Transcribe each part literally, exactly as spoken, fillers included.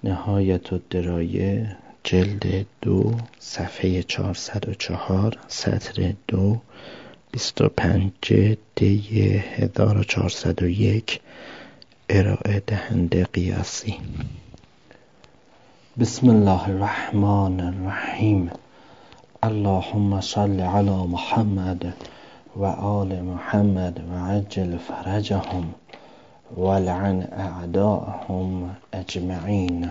نهایت الدرایه جلد دو صفحه چهارصد و چهار سطر دو بیست و پنج دی هزار و چهارصد و یک ارائه دهنده قیاسی. بسم الله الرحمن الرحیم. اللهم صل علی محمد و آل محمد و عجل فرجهم ولعن اعداءهم اجمعین.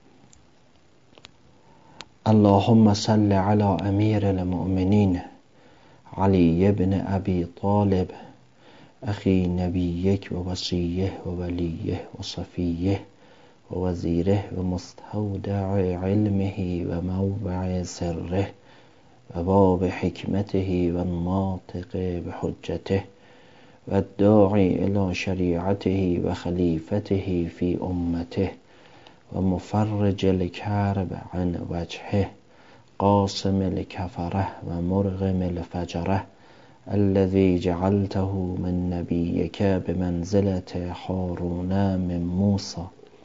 اللهم صل علی امیر المؤمنین علی بن ابی طالب اخی نبیک و وصیه و ولیه و صفیه و وزیره و مستودع علمه و موضع سره و باب حکمته و الناطق بحجته و الداعی الى شریعته و خلیفته فی امته و مفرج الکرب عن وجهه قاسم الکفره و مرغم الفجره الذي جعلته من نبيك بمنزلة هارون من موسى.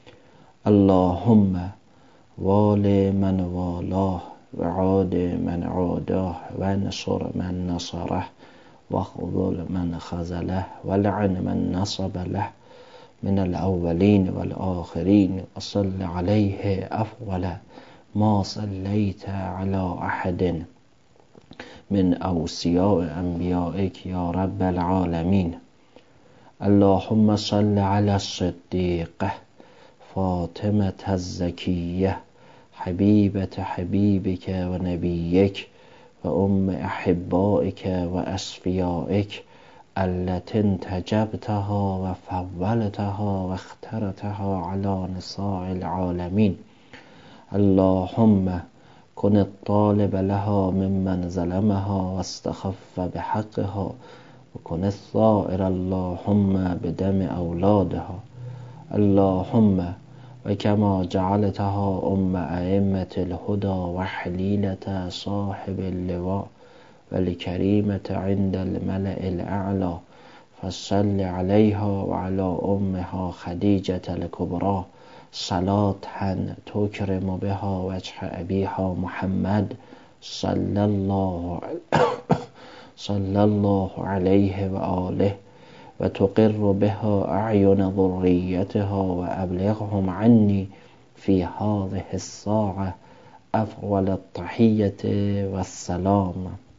اللهم وال من والاه وعاد من عاداه ونصر من نصره واخذل من خذله ولعن من نصب له من الأولين والآخرين وصل عليه أفضل ما صليت على أحد من أوصياء أنبيائك يا رب العالمين. اللهم صل على الصديقة فاطمة الزكية حبيبة حبيبك ونبيك وأم أحبائك وأصفيائك التي انتجبتها وفضلتها واخترتها على نساء العالمين. اللهم كن الطالب لها ممن ظلمها واستخف بحقها وكن الثائر اللهم بدم أولادها. اللهم وكما جعلتها أم أئمة الهدى وحليلة صاحب اللواء والكريمة عند الملأ الأعلى فصل عليها وعلى أمها خديجة الكبرى صلاة تكرم بها وجه أبيها محمد صلى الله صلى الله عليه وآله وتقر بها أعين ذريتها وأبلغهم عني في هذه الساعة أفضل التحية والسلام.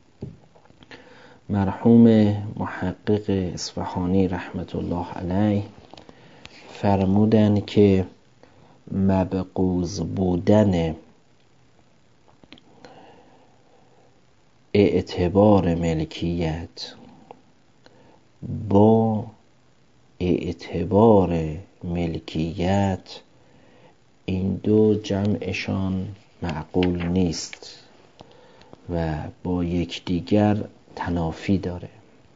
مرحوم محقق اصفهانی رحمت الله علیه فرمودن که مبغوض بودن اعتبار ملکیت با اعتبار ملکیت این دو جمعشان معقول نیست و با یکدیگر تنافی داره.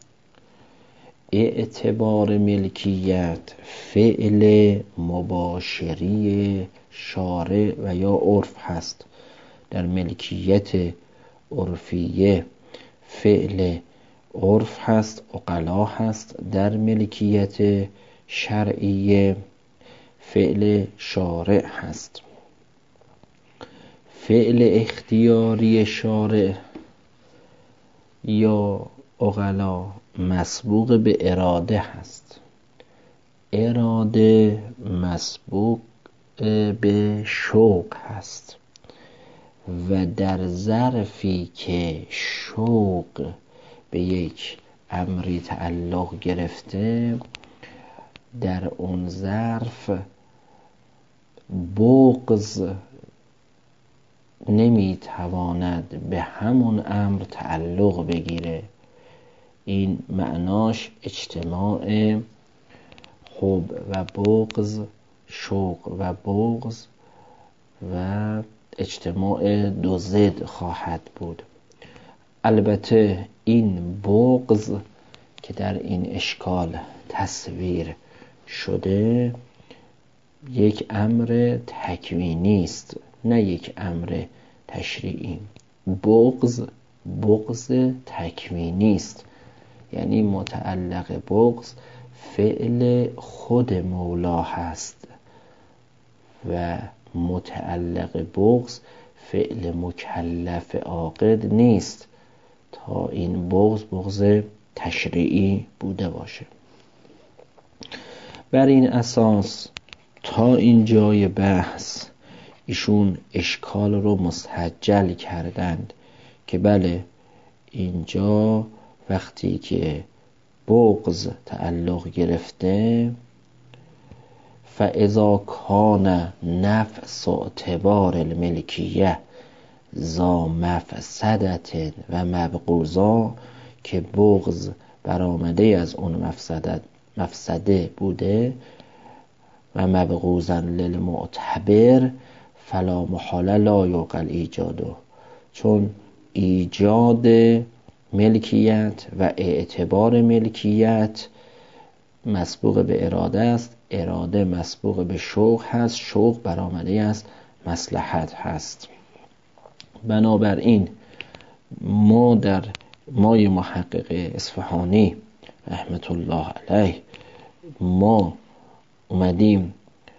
اعتبار ملکیت فعل مباشری شارع و یا عرف هست. در ملکیت عرفیه فعل عرف هست، عقلا هست. در ملکیت شرعیه فعل شارع هست. فعل اختیاری شارع یا عقلا مسبوق به اراده هست. اراده مسبوق به شوق هست و در ظرفی که شوق به یک امری تعلق گرفته در اون ظرف بغض نمیتواند به همون امر تعلق بگیره. این معناش اجتماع حب و بغض، شوق و بغض و اجتماع دو ضد خواهد بود. البته این بغض که در این اشکال تصویر شده یک امر تکوینی است، نه یک امر تشریعی. بغض بغض تکوینی است، یعنی متعلق بغض فعل خود مولا هست و متعلق بغض فعل مکلف عاقد نیست تا این بغض بغض تشریعی بوده باشه. بر این اساس تا این جای بحث ایشون اشکال رو مستحجل کردند که بله اینجا وقتی که بغض تعلق گرفته فاذا کان نفس اعتبار الملکیه ذا مفسدت و مبغوضا، که بغض برآمده از اون مفسدت مفسده بوده و مبغوضا للمعتبر فلا محاله لا یعقل ایجاده، چون ایجاد ملکیت و اعتبار ملکیت مسبوق به اراده است، اراده مسبوق به شوق هست، شوق برآمده از مصلحت هست. بنابراین ما در مای محقق اصفهانی رحمت الله علیه ما اومدیم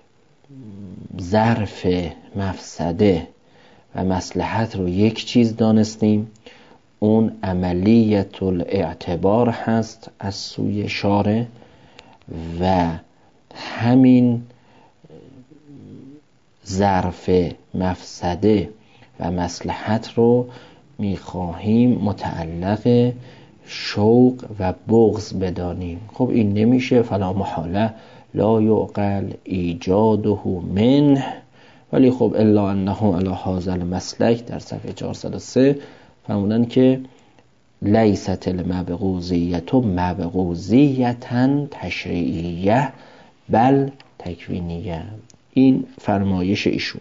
ظرف مفسده و مصلحت رو یک چیز دانستیم، اون عملیت الاعتبار هست از سوی شارع و همین ظرف مفسده و مصلحت رو میخواهیم متعلق شوق و بغض بدانیم. خب این نمیشه، فلا محاله لا یعقل ایجاده منه، ولی خب الا انه علی هذا المسلک در صفحه چهارصد و سه فرمودن که لیست المبغوضیت مبغوضیتا تشریعیه بل تکوینیه. این فرمایش ایشون.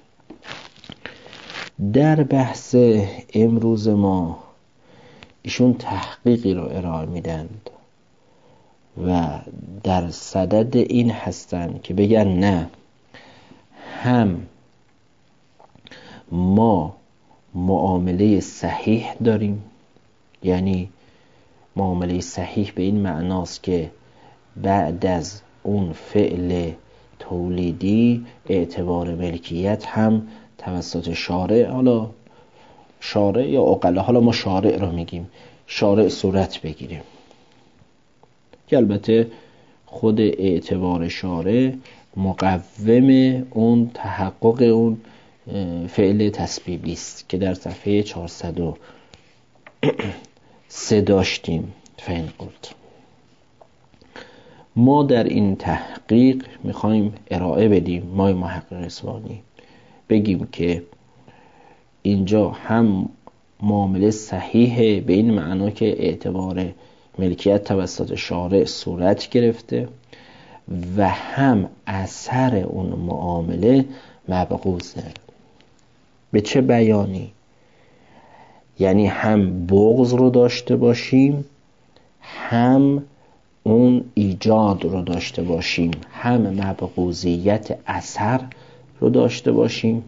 در بحث امروز ما ایشون تحقیقی رو ارائه میدند و در صدد این هستند که بگن نه، هم ما معامله صحیح داریم، یعنی معامله صحیح به این معناست که بعد از اون فعل تولیدی اعتبار ملکیت هم توسط شارع، حالا شارع یا عقلا، حالا ما شارع رو میگیم، شارع صورت بگیریم که البته خود اعتبار شارع مقوم اون تحقق اون فعل تسبیبی است که در صفحه چهارصد و سه داشتیم. فین قلت ما در این تحقیق میخوایم ارائه بدیم، ما محقق اصفهانی بگیم که اینجا هم معامله صحیحه به این معنا که اعتبار ملکیت توسط شارع صورت گرفته و هم اثر اون معامله مبغوضه. به چه بیانی؟ یعنی هم بغض رو داشته باشیم، هم اون ایجاد رو داشته باشیم، هم مبغوضیت اثر رو داشته باشیم،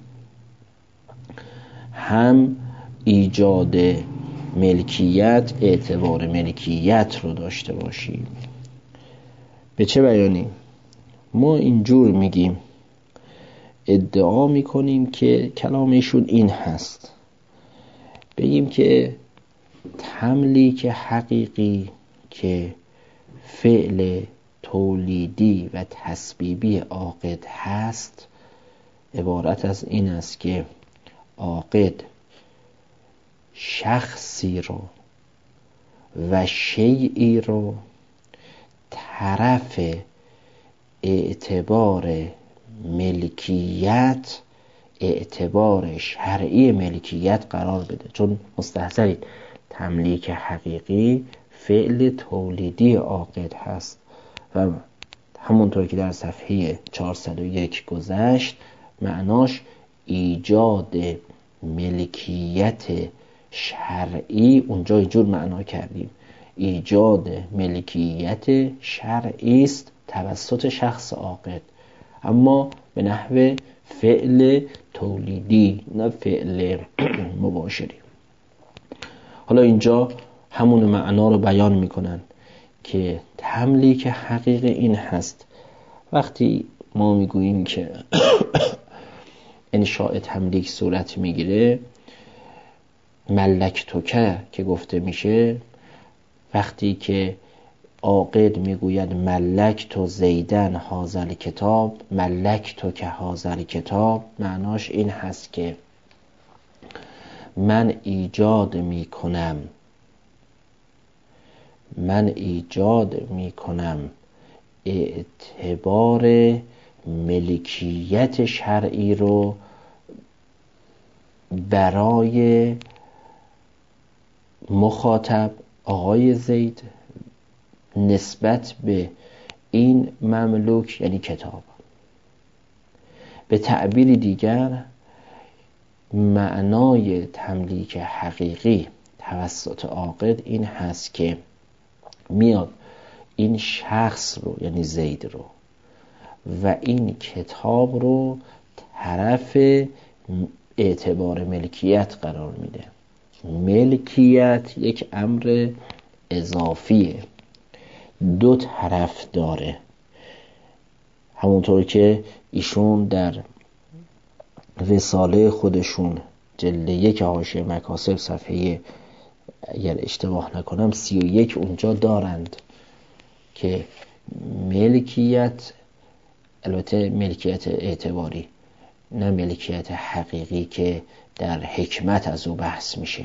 هم ایجاد ملکیت اعتبار ملکیت رو داشته باشیم. به چه بیانی؟ ما اینجور میگیم، ادعا میکنیم که کلامشون این هست، بگیم که تملیک حقیقی که فعل تولیدی و تسبیبی عاقد هست عبارت از این است که عاقد شخصی رو و شیئی رو طرف اعتبار ملکیت، اعتبار شرعی ملکیت قرار بده. چون مستحضرید تملیک حقیقی فعل تولیدی عاقد هست و همونطور که در صفحه چهارصد و یک گذشت معناش ایجاد ملکیت شرعی، اونجا اینجور معنا کردیم ایجاد ملکیت شرعی است توسط شخص عاقد، اما به نحو فعل تولیدی نه فعل مباشری. حالا اینجا همون معنا رو بیان میکنن که تملیک حقیقی این هست وقتی ما میگوییم که انشاء تملیک صورت میگیره، ملک توکه که گفته میشه، وقتی که عاقد میگوید ملک تو زیدن هازل کتاب، ملک تو که هازل کتاب، معناش این هست که من ایجاد میکنم من ایجاد میکنم اعتبار ملکیت شرعی رو برای مخاطب آقای زید نسبت به این مملوک، یعنی کتاب. به تعبیر دیگر، معنای تملیک حقیقی توسط عاقد این هست که میاد این شخص رو، یعنی زید رو و این کتاب رو طرف اعتبار ملکیت قرار میده. ملکیت یک امر اضافیه، دو طرف داره، همونطور که ایشون در رساله خودشون جلد یک حاشیه مکاسب صفحه، اگر اشتباه نکنم سی و یک، اونجا دارند که ملکیت، البته ملکیت اعتباری نه ملکیت حقیقی که در حکمت از او بحث میشه،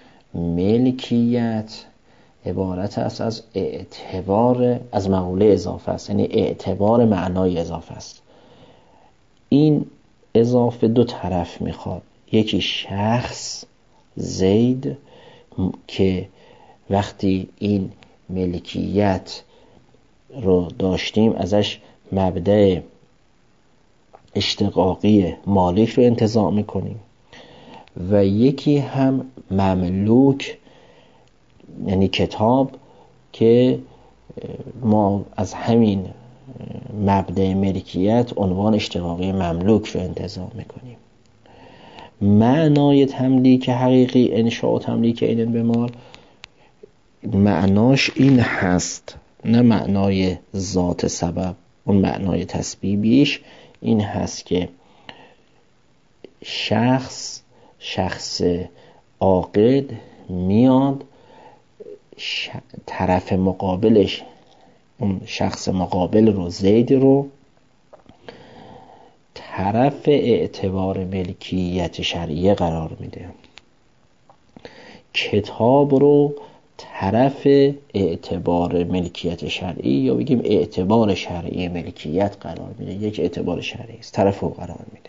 ملکیت عبارت است از اعتبار، از مقوله اضافه است، یعنی اعتبار معنای اضافه است. این اضافه دو طرف میخواد، یکی شخص زید که وقتی این ملکیت رو داشتیم ازش مبدأ اشتقاقی مالک رو انتزاع میکنیم، و یکی هم مملوک یعنی کتاب که ما از همین مبدأ ملکیت عنوان اشتقاقی مملوک رو انتزاع میکنیم. معنای تملیک حقیقی، انشاء تملیک عین به مال، معناش این هست، نه معنای ذات سبب، اون معنای تسبیبیش این هست که شخص شخص عاقد میاد ش... طرف مقابلش، اون شخص مقابل رو، زید رو، طرف اعتبار ملکیت شرعیه قرار میده، کتاب رو طرف اعتبار ملکیت شرعی یا بگیم اعتبار شرعی ملکیت قرار میده. یک اعتبار شرعی است، طرف رو قرار میده.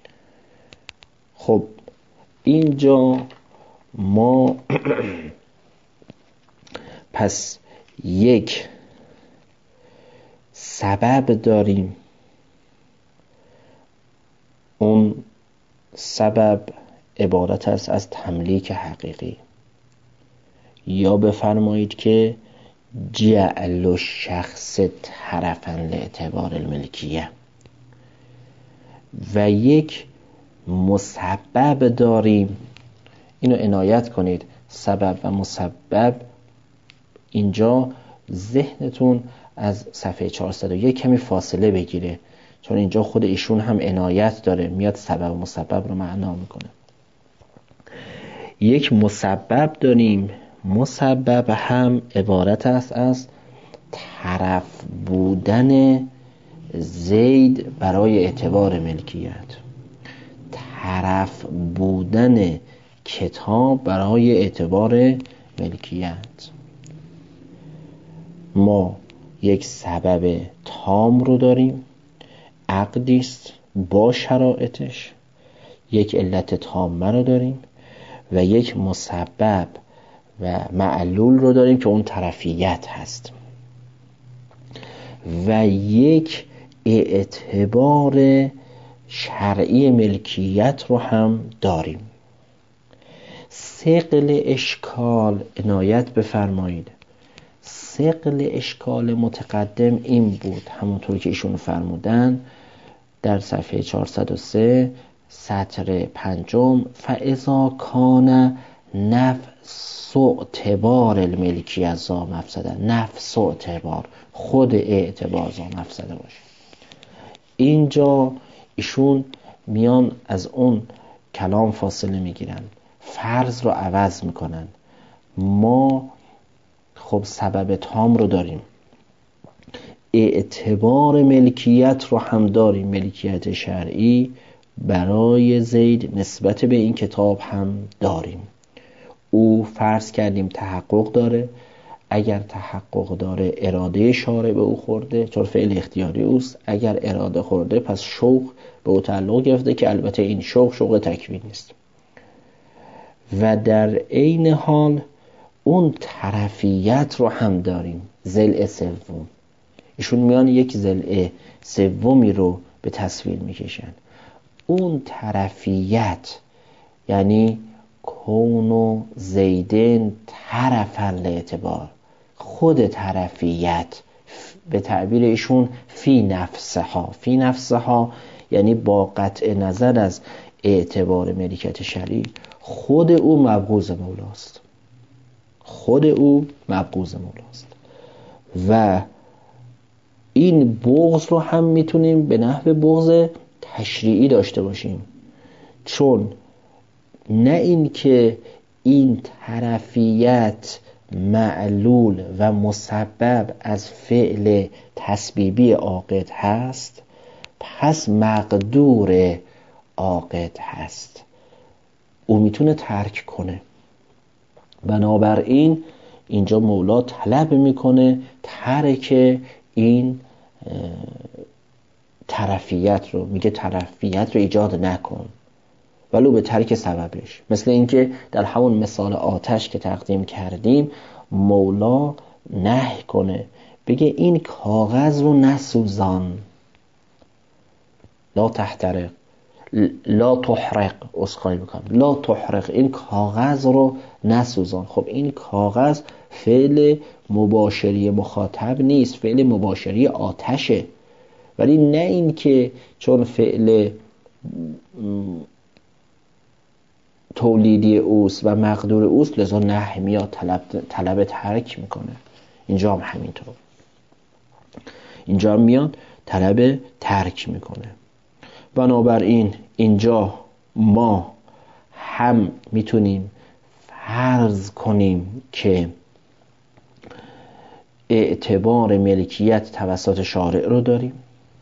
خب اینجا ما پس یک سبب داریم، اون سبب عبارت است از تملیک حقیقی، یا بفرمایید که جعل الشخص طرفاً لاعتبار الملکیه، و یک مسبب داریم. اینو عنایت کنید، سبب و مسبب اینجا ذهنتون از صفحه چهارصد و یک کمی فاصله بگیره، چون اینجا خود ایشون هم عنایت داره، میاد سبب و مسبب رو معنا میکنه. یک مسبب داریم، مسبب هم عبارت است از طرف بودن زید برای اعتبار ملکیت، طرف بودن کتاب برای اعتبار ملکیت. ما یک سبب تام رو داریم، عقدیست با شرایطش، یک علت تامه رو داریم و یک مسبب و معلول رو داریم که اون طرفیت هست، و یک اعتبار شرعی ملکیت رو هم داریم. ثقل اشکال، عنایت بفرمایید، ثقل اشکال متقدم این بود، همونطور که ایشون فرمودن در صفحه چهارصد و سه سطر پنجم، فاذا کان نفس اعتبار الملکی از ذا مفسده، نفس اعتبار، خود اعتبار ذا مفسده باشه. اینجا ایشون میان از اون کلام فاصله میگیرن، فرض رو عوض میکنن. ما خب سبب تام رو داریم، اعتبار ملکیت رو هم داریم، ملکیت شرعی برای زید نسبت به این کتاب هم داریم. او فرض کردیم تحقق داره، اگر تحقق داره اراده شارع به او خورده چون فعل اختیاری اوست، اگر اراده خورده پس شوق به او تعلق گرفته که البته این شوق شوق تکوین نیست. و در عین حال اون طرفیت رو هم داریم، ضلع سوم. ایشون میان یک ضلع سومی رو به تصویر میکشن. اون طرفیت یعنی کون و زیدن طرفا الاعتبار، خود طرفیت به تعبیر ایشون فی نفسها، فی نفسها یعنی با قطع نظر از اعتبار ملکیت شرعی خود او مبغوض مولاست، خود او مبغوض مولاست. و این بغض رو هم میتونیم به نحو بغض تشریعی داشته باشیم، چون نه این که این طرفیت معلول و مسبب از فعل تسبیبی عاقد هست پس مقدور عاقد هست، او میتونه ترک کنه. بنابراین اینجا مولا طلب میکنه ترک این طرفیت رو، میگه طرفیت رو ایجاد نکن ولو به ترک سببش. مثل اینکه در همون مثال آتش که تقدیم کردیم مولا نهی کنه، بگه این کاغذ رو نسوزان، لا تحترق، لا تحرق، اسخای بکنم، لا تحرق، این کاغذ رو نسوزان. خب این کاغذ فعل مباشری مخاطب نیست، فعل مباشری آتشه، ولی نه این که چون فعل تولیدی اوست و مقدور اوست لذا نهی میاد طلب, طلب ترک میکنه. اینجا هم همینطور، اینجا هم میاد طلب ترک میکنه. بنابراین اینجا ما هم میتونیم فرض کنیم که اعتبار ملکیت توسط شارع رو داریم،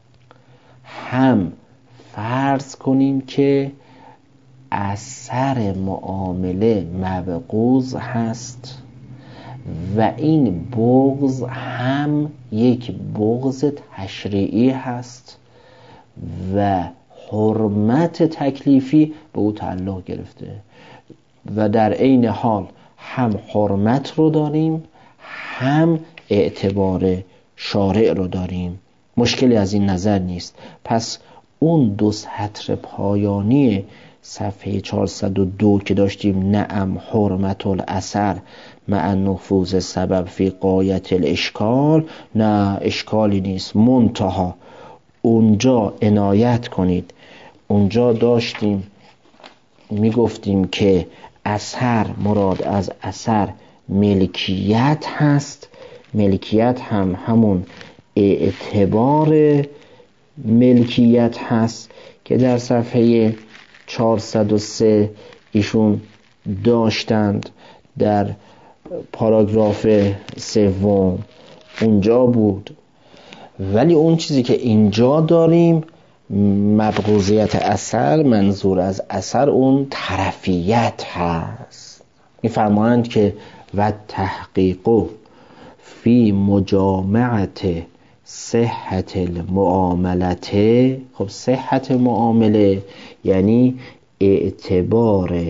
هم فرض کنیم که اثر معامله مبغوض هست و این بغض هم یک بغض تشریعی هست و حرمت تکلیفی به او تعلق گرفته و در عین حال هم حرمت رو داریم هم اعتبار شارع رو داریم. مشکلی از این نظر نیست. پس اون دو سطر پایانی صفحه چهارصد و دو که داشتیم نعم حرمت الاثر مع نفوذ سبب فی غایت الاشکال، نه اشکالی نیست، منتها اونجا عنایت کنید، اونجا داشتیم میگفتیم که اثر مراد از اثر ملکیت هست، ملکیت هم همون اعتبار ملکیت هست که در صفحه چهارصد و سه ایشون داشتند در پاراگراف سوم اونجا بود. ولی اون چیزی که اینجا داریم مبغوضیت اثر، منظور از اثر اون طرفیت هست. میفرمایند که و تحقیق فی مجامعت صحت المعاملت. خب صحت معامله یعنی اعتبار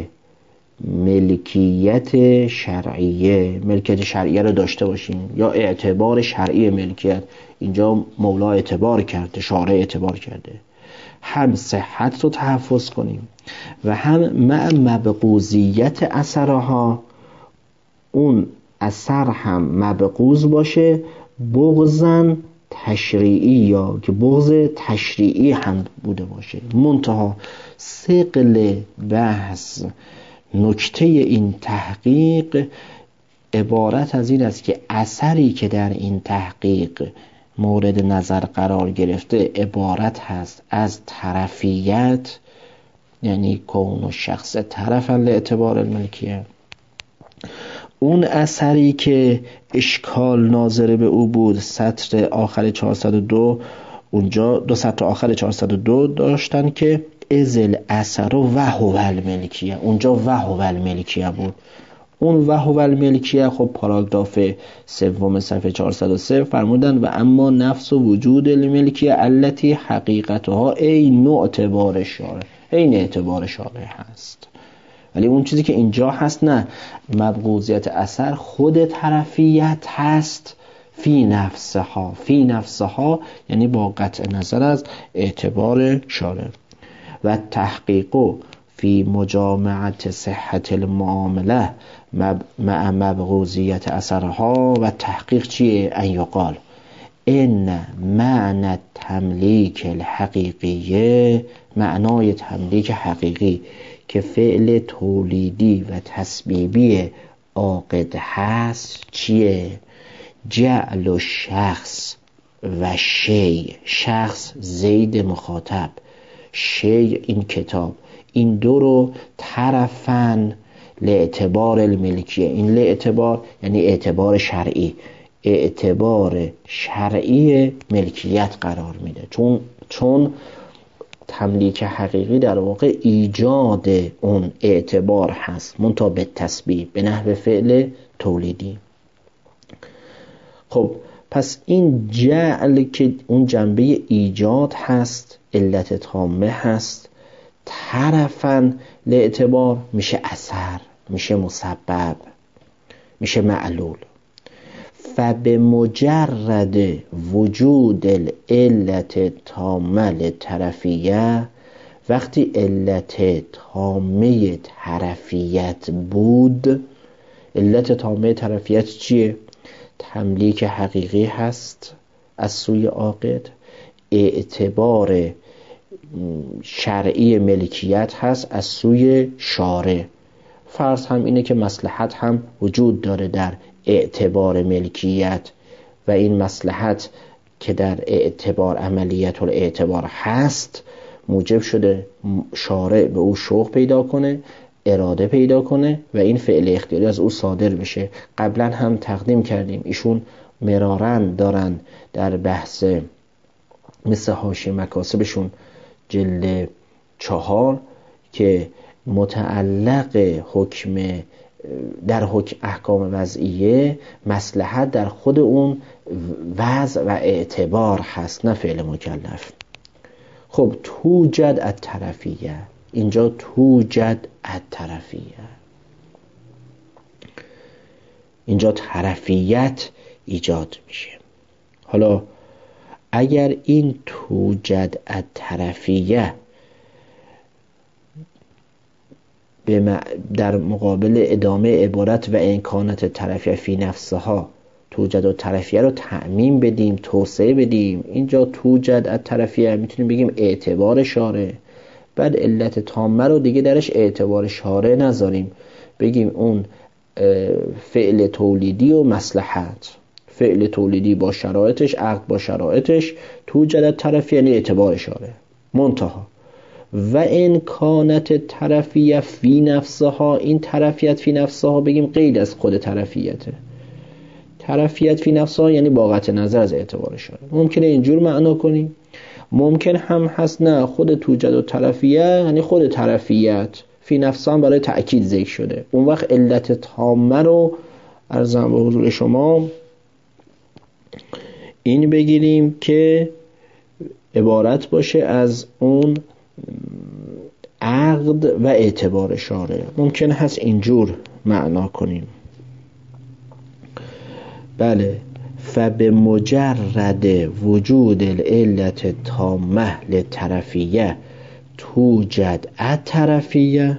ملکیت شرعیه، ملکیت شرعیه رو داشته باشیم یا اعتبار شرعی ملکیت. اینجا مولا اعتبار کرده، شارع اعتبار کرده، هم صحت رو تحفظ کنیم و هم مع مبغوضیت اثرها، اون اثر هم مبغوض باشه، بغضاً تشریعی یا که بغض تشریعی هم بوده باشه. منتها ثقل بحث، نکته این تحقیق عبارت از این است که اثری که در این تحقیق مورد نظر قرار گرفته عبارت هست از طرفیت، یعنی کون و شخص طرفا لاعتبار الملکیه. اون اثری که اشکال ناظر به او بود سطر آخر چهارصد و دو، اونجا دو سطر آخر چهارصد و دو داشتن که ازل اثر و هو الملکیه، اونجا و هو الملکیه بود. اون و هو الملکیه خب پاراگراف سوم صفحه چهارصد و سه فرمودن و اما نفس و وجود الملکیه التي حقیقتها عین اعتبار شارع، عین اعتبار شارع هست. ولی اون چیزی که اینجا هست نه، مبغوضیت اثر خود طرفیت هست فی نفسها، فی نفسها یعنی با قطع نظر از اعتبار شارع. و تحقیق فی مجامعت صحت المعامله مع مبغوضیت اثرها. و تحقیق چیه؟ ان یقال ان معنی تملیک الحقیقیه، معنای تملیک حقیقی که فعل تولیدی و تسبیبی عاقد هست چیه؟ جعل و شخص و شی، شخص زید مخاطب، شی این کتاب، این دو رو طرفن لاعتبار الملکیه. این لاعتبار یعنی اعتبار شرعی، اعتبار شرعی ملکیت قرار میده، چون چون تملیک حقیقی در واقع ایجاد اون اعتبار هست منتها به تسبیب به نحو فعل تولیدی. خب پس این جعل که اون جنبه ایجاد هست، علت تامه هست، طرفاً لاعتبار میشه اثر، میشه مسبب، میشه معلول. فبمجرد وجود العلت تامه طرفیه، وقتی علت تامه طرفیت بود، علت تامه طرفیت چیه؟ تملیک حقیقی هست از سوی عاقد، اعتبار شرعی ملکیت هست از سوی شارع. فرض هم اینه که مصلحت هم وجود داره در اعتبار ملکیت و این مصلحت که در اعتبار عملیت الاعتبار هست موجب شده شارع به او شوق پیدا کنه، اراده پیدا کنه و این فعل اختیاری از او صادر بشه. قبلا هم تقدیم کردیم ایشون مرارن دارن در بحث مثل حاشیه مکاسبشون جلد چهار که متعلق حکم در حکم احکام وضعیه مصلحت در خود اون وضع و اعتبار هست نه فعل مکلف. خب توجد الطرفیه، اینجا توجد الطرفیه، اینجا طرفیت ایجاد میشه. حالا اگر این توجد الطرفیه در مقابل ادامه عبارت و امکانات طرفیه فی نفسها توجد و طرفیه رو تعمیم بدیم، توسعه بدیم، اینجا توجد الطرفیه میتونیم بگیم اعتبار شارع، بعد علت تامه رو دیگه درش اعتبار شارع نذاریم، بگیم اون فعل تولیدی و مصلحت، فعل تولیدی با شرایطش، عقد با شرایطش، توجد الطرفیه یعنی اعتبار شارع. منتها و این کانت طرفیه فی نفسها، این طرفیت فی نفسها بگیم غیر از خود طرفیته، طرفیت فی نفسها یعنی با قطع نظر از اعتبار شارع. ممکنه اینجور معنا کنیم، ممکن هم هست نه خود توجد و طرفیه یعنی خود طرفیت فی نفسها هم برای تأکید ذکر شده. اون وقت علت تامه رو عرضم به حضور شما این بگیریم که عبارت باشه از اون عقد و اعتبار شارع. ممکن هست اینجور معنا کنیم. بله، فبمجرد وجود العلت تامه للطرفیه توجد الطرفیه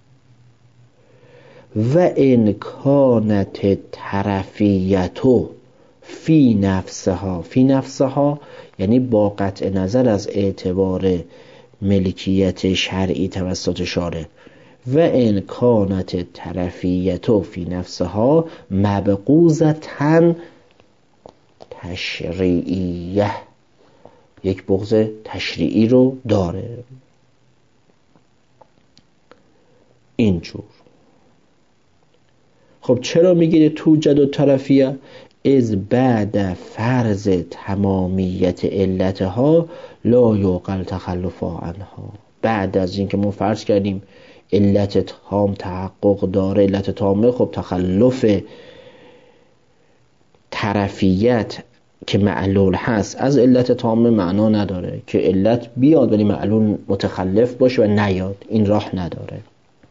و ان کانت طرفیتو فی نفسها، فی نفسها یعنی با قطع نظر از اعتبار ملکیت شرعی توسط شارع، و ان کانت طرفیتو فی نفسها مبغوضتن تشریعیه، یک بغض تشریعی رو داره. اینجور. خب چرا میگه توجد الطرفیه؟ از بعد فرض تمامیت علتها لا یعقل تخلفا عنها. بعد از اینکه ما فرض کردیم علت تام تحقق داره، علت تامه، خب تخلف طرفیت که معلول هست از علت تامه معنا نداره که علت بیاد ولی معلول متخلف باشه و نیاد، این راه نداره.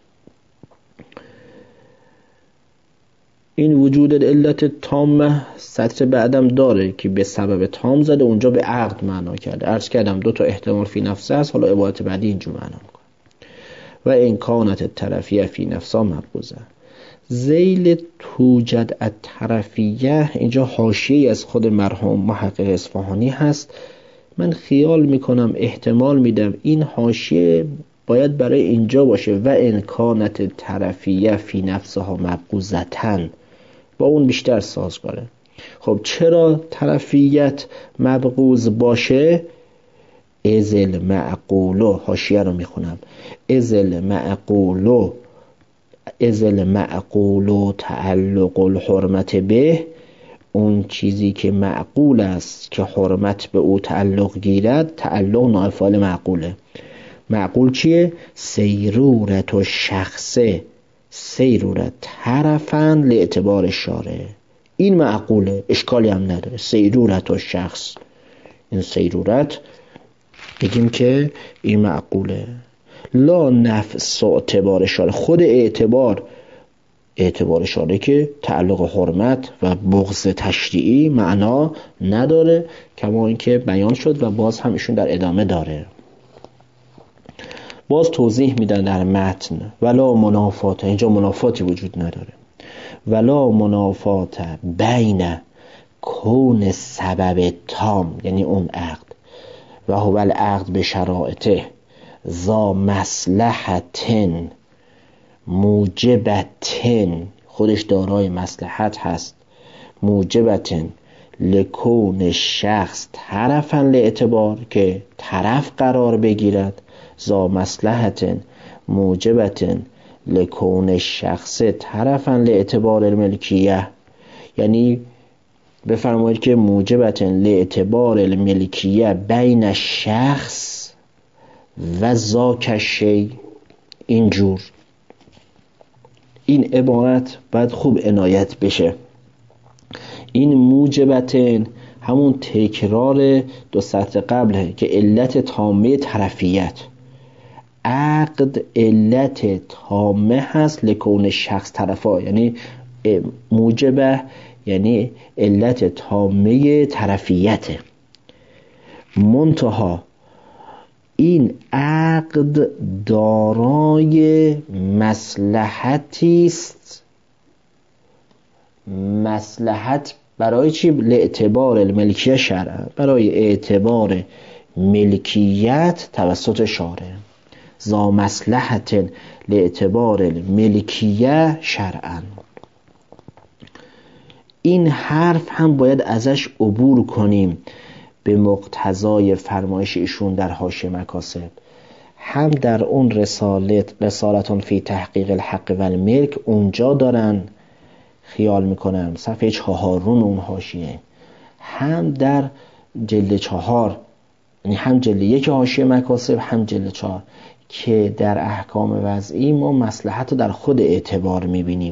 این وجود علت تامه سطر بعدم داره که به سبب تام زده، اونجا به عقد معنا کرده. عرض کردم دو تا احتمال فی نفسه هست، حالا عبارت بعدی اینجور معنا میکنه. و این کانت طرفیه فی نفسا مبغوضه. ذیل توجد الطرفیه اینجا حاشیه‌ای از خود مرحوم محقق اصفهانی هست. من خیال میکنم، احتمال میدم این حاشیه باید برای اینجا باشه و این کانت طرفیه فی نفسها مبغوضتن، با اون بیشتر سازگاره. خب چرا طرفیت مبغوض باشه؟ ازل معقولو، حاشیه رو میخونم، ازل معقولو ازل معقولو تعلق الحرمت به، اون چیزی که معقول است که حرمت به او تعلق گیرد، تعلق نائب فاعل معقوله. معقول چیه؟ سیرورت و شخصه، سیرورت طرفن لاعتبار شارع. این معقوله، اشکالی هم نداره. سیرورت و شخص، این سیرورت بگیم که این معقوله. لا نفس و اعتبار شارع، خود اعتبار اعتبار شارع که تعلق حرمت و بغض تشریعی معنا نداره، کما اینکه بیان شد و باز هم ایشون در ادامه داره. باز توضیح میدن در متن ولا منافات، اینجا منافاتی وجود نداره. ولا منافات بین کون سبب تام، یعنی اون عقد، و هو العقد به شرائطه ذا مصلحتن موجبتن، خودش دارای مصلحت هست، موجبتن لکون شخص طرفا لاعتبار، که طرف قرار بگیرد، ذا مصلحتن موجبتن لکون شخص طرفا لاعتبار الملکیه، یعنی بفرمایید که موجبتن لاعتبار الملکیه بین شخص و ذاک شی. اینجور این عبارت باید خوب عنایت بشه. این موجبتن همون تکرار دو سطر قبله که علت تامه طرفیت، عقد علت تامه هست لکون شخص طرفا، یعنی موجبه یعنی علت تامه طرفیت. منتها این عقد دارای مصلحتی است. مصلحت برای چی؟ لاعتبار الملکیه شرعا، برای اعتبار ملکیت توسط شارع. ذا مصلحت لاعتبار الملکیه شرعا. این حرف هم باید ازش عبور کنیم به مقتضای فرمایش ایشون در حاشیه مکاسب. هم در اون رسالت رسالتون فی تحقیق الحق و الملک اونجا دارن، خیال میکنم صفحه چهارم اون حاشیه، هم در جلد چهار، یعنی هم جلد یک حاشیه مکاسب هم جلد چهار، که در احکام وضعی ما مصلحت رو در خود اعتبار میبینیم.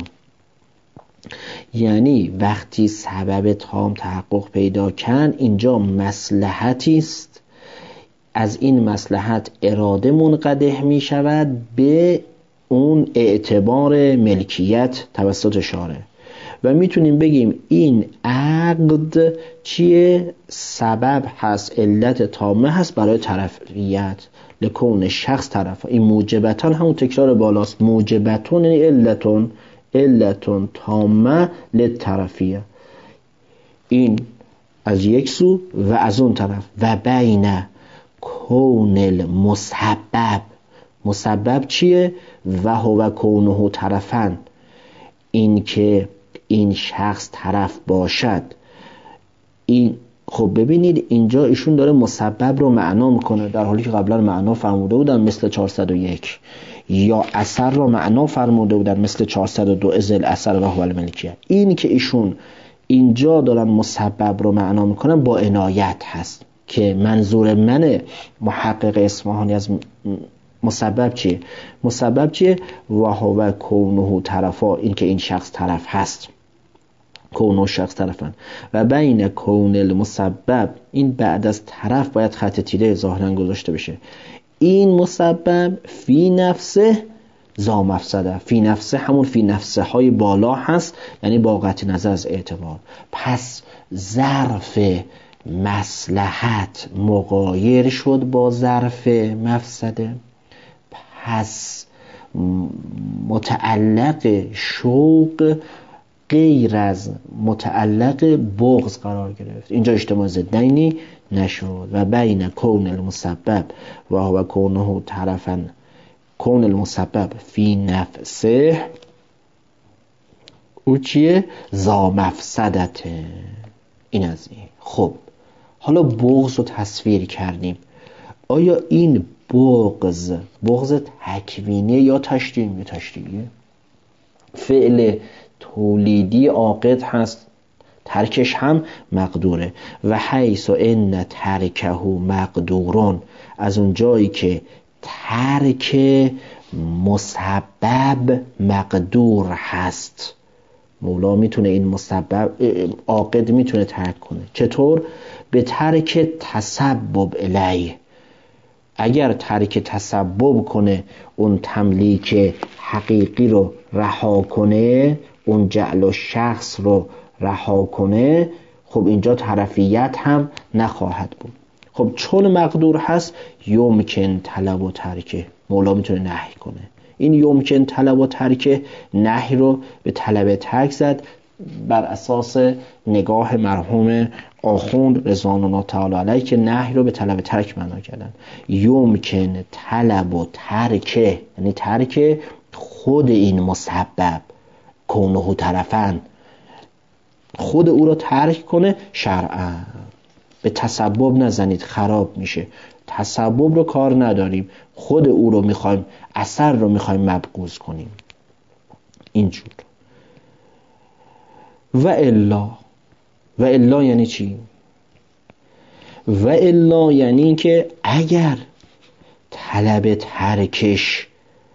یعنی وقتی سبب تام تحقق پیدا کن، اینجا مصلحتی است، از این مصلحت اراده منقدح می شود به اون اعتبار ملکیت توسط شارع. و میتونیم بگیم این عقد چیه؟ سبب هست، علت تامه هست برای طرفیت لکون شخص طرف. این موجبتان همون تکرار بالاست، موجبتون یعنی علتون، علتون تامه للطرفیه. این از یک سو و از اون طرف. و بین کون المسبب، مسبب چیه؟ و هو کونه طرفن، این که این شخص طرف باشد، این خب ببینید اینجا ایشون داره مسبب رو معنا میکنه، در حالی که قبلا معنا فرموده بودن مثل چهارصد و یک، یا اثر رو معنا فرموده بودن مثل چهارصد و دو ازل اثر و هو الملکیه. این که ایشون اینجا دارن مسبب رو معنا میکنن با عنایت هست که منظور من محقق اصفهانی از مسبب چیه؟ مسبب چیه؟ و هو کونه طرفا، این که این شخص طرف هست، کونه شخص طرفن. و بین کون المسبب، این بعد از طرف باید خط تیره ظاهرا گذاشته بشه، این مسبب فی نفسه ذا مفسده، فی نفسه همون فی نفسه های بالا هست، یعنی با قطع نظر از اعتبار. پس ظرف مصلحت مغایر شد با ظرف مفسده، پس متعلق شوق غیر از متعلق بغض قرار گرفت، اینجا اجتماع ضدینی نشد. و بین کون المسبب و هو کونه طرفا، کون المسبب فی نفسه او چیه؟ ذا مفسدته. این از این. خب حالا بغض رو تصویر کردیم، آیا این بغض بغض تکوینی یا تشریعی؟ تشریعیه، فعل تولیدی عاقد هست، ترکش هم مقدوره. و حیث ان ترکه مقدورون، از اون جایی که ترک مسبب مقدور هست، مولا میتونه این مسبب عاقد میتونه ترک کنه. چطور؟ به ترک تسبب الیه، اگر ترک تسبب کنه، اون تملیک حقیقی رو رها کنه، اون جعل و شخص رو رها کنه، خب اینجا طرفیت هم نخواهد بود. خب چون مقدور هست یمکن طلب و ترکه، مولا میتونه نهی کنه. این یمکن طلب و ترکه، نهی رو به طلب ترک زد بر اساس نگاه مرحوم آخوند رضوان الله تعالی علیه که نهی رو به طلب ترک معنا کردن. یمکن طلب و ترکه، یعنی ترک خود این مسبب، کونه طرفن، خود او رو ترک کنه شرعا. به تسبب نزنید خراب میشه، تسبب رو کار نداریم، خود او رو میخوایم، اثر رو میخوایم مبغوض کنیم. اینجور. و الا، و الا یعنی چی؟ و الا یعنی این که اگر طلب ترکش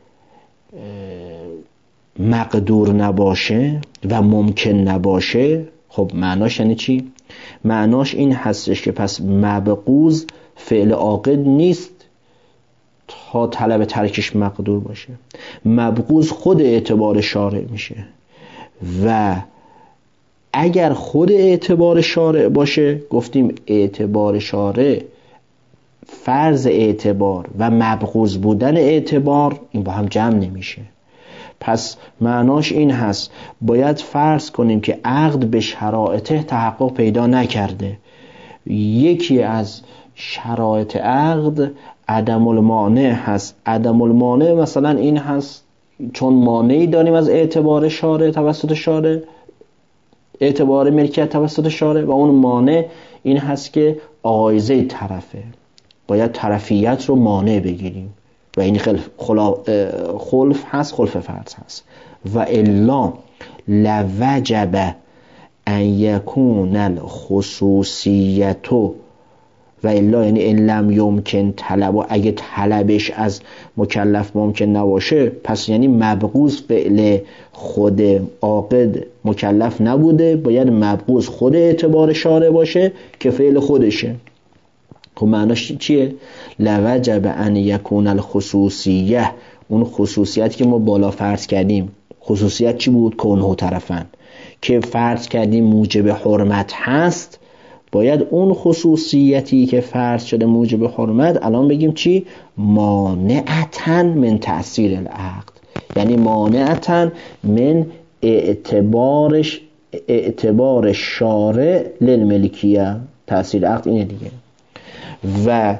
مقدور نباشه و ممکن نباشه، خب معناش یعنی چی؟ معناش این هستش که پس مبغوض فعل عاقد نیست تا طلب ترکش مقدور باشه، مبغوض خود اعتبار شارع میشه. و اگر خود اعتبار شارع باشه، گفتیم اعتبار شارع، فرض اعتبار و مبغوض بودن اعتبار این با هم جمع نمیشه. پس معناش این هست باید فرض کنیم که عقد به شرایطه تحقق پیدا نکرده. یکی از شرایط عقد عدم المانع هست. عدم المانع مثلا این هست چون مانعی داریم از اعتبار شارع توسط شارع، اعتبار ملکیت توسط شارع، و اون مانع این هست که آغایزه طرفه، باید طرفیت رو مانع بگیریم و این خلف, خلف هست، خلف فرض هست. و الا لوجب ان یکون الخصوصیتو، و الا یعنی ان لم یمکن طلب، و اگه طلبش از مکلف ممکن نباشه، پس یعنی مبغوض فعل خود عاقد مکلف نبوده، باید مبغوض خود اعتبار شارع باشه که فعل خودشه. خب معناش چیه؟ لوجب ان یکون الخصوصیه، اون خصوصیتی که ما بالا فرض کردیم، خصوصیت چی بود؟ کونه طرفن، که فرض کردیم موجب حرمت هست، باید اون خصوصیتی که فرض شده موجب حرمت الان بگیم چی؟ مانعتن من تأثیر العقد، یعنی مانعتن من اعتبارش اعتبار شارع للملکیه، تأثیر عقد اینه دیگه. و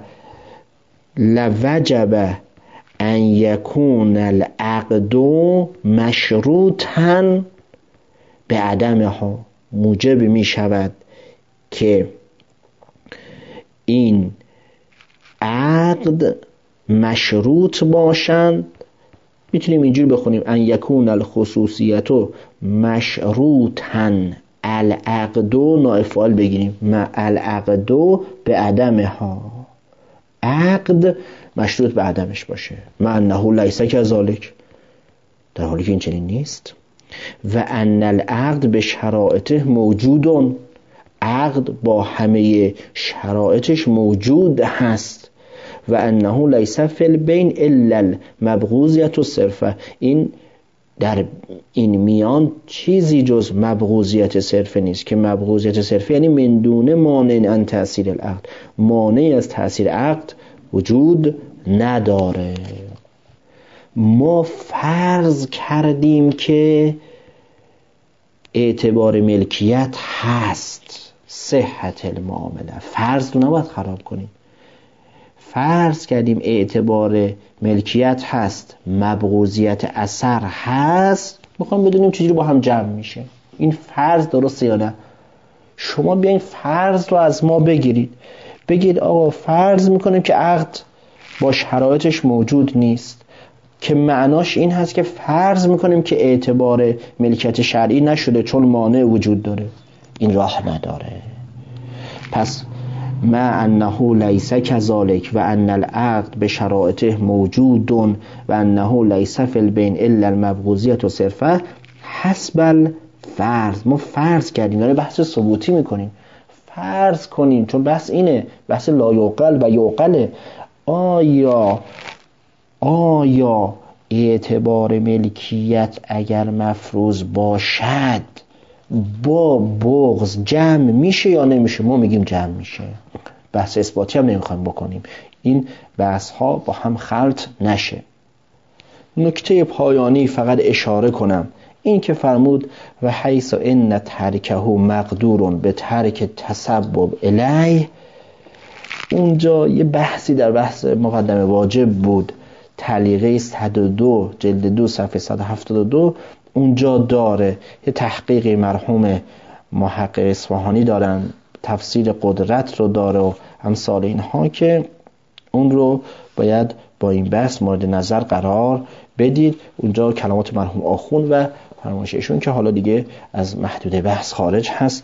لوجب ان یکون العقد مشروطا به عدمها، موجب می شود که این عقد مشروط باشند. میتونیم اینجوری بخونیم ان یکون الخصوصیت مشروطا العقدو نائفعال بگیریم مع العقدو به عدمها، عقد مشروط به عدمش باشه، مع انه لیس کذالک، در حالی که این چنین نیست. و ان العقد به شرایطه موجودون، عقد با همه شرایطش موجود هست. و انه لیس فی البین الا المبغوضیت الصرفه، این در این میان چیزی جز مبغوضیت صرفه نیست، که مبغوضیت صرفه یعنی من دون مانع عن تأثیر العقد، مانعی از تأثیر عقد وجود نداره. ما فرض کردیم که اعتبار ملکیت هست، صحت المعامله، فرض رو نباید خراب کنیم. فرض کردیم اعتبار ملکیت هست، مبغوضیت اثر هست، میخوام بدونیم چجوری با هم جمع میشه. این فرض درسته یا نه؟ شما بیاین فرض رو از ما بگیرید، بگید آقا فرض میکنیم که عقد با شرایطش موجود نیست، که معناش این هست که فرض میکنیم که اعتبار ملکیت شرعی نشده چون مانع وجود داره. این راه نداره. پس ما انه لیس کذالک و ان العقد به شرایطه موجود و انه لیس فی البین الا المبغوضیت صرفه حسب الفرض. ما فرض کردیم، داره بحث ثبوتی میکنیم، فرض کنیم، چون بحث اینه، بحث لا یعقل و یعقله. آیا آیا اعتبار ملکیت اگر مفروض باشد با بغض جمع میشه یا نمیشه؟ ما میگیم جمع میشه. بحث اثباتی هم نمیخوایم بکنیم، این بحث ها با هم خلط نشه. نکته پایانی فقط اشاره کنم، این که فرمود و حیث ان ترکه مقدورون به ترک تسبب الیه، اونجا یه بحثی در بحث مقدمه واجب بود، تعلیقه صد و دو جلد دو صفحه صد و هفتاد و دو اونجا داره. یه تحقیق مرحوم محقق اصفهانی دارن، تفسیر قدرت رو داره و امثال اینها، که اون رو باید با این بحث مورد نظر قرار بدید. اونجا کلمات مرحوم آخوند و فرمایش ایشون که حالا دیگه از محدوده بحث خارج هست،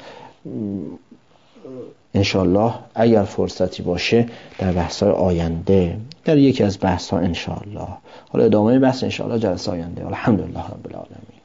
انشالله اگر فرصتی باشه در بحث‌های آینده، در یکی از بحث‌ها انشالله، حالا ادامه بحث انشالله جلسه آینده. الحمدلله رب العالمین.